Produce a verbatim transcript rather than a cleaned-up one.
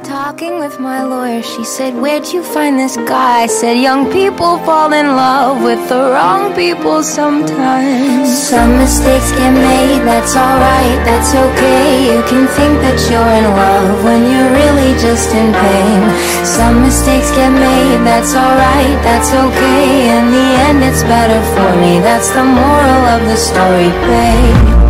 Talking with my lawyer, she said, where'd you find this guy? I said, young people fall in love with the wrong people sometimes. Some mistakes get made, that's alright, that's okay. You can think that you're in love when you're really just in pain. Some mistakes get made, that's alright, that's okay. In the end it's better for me, that's the moral of the story, babe.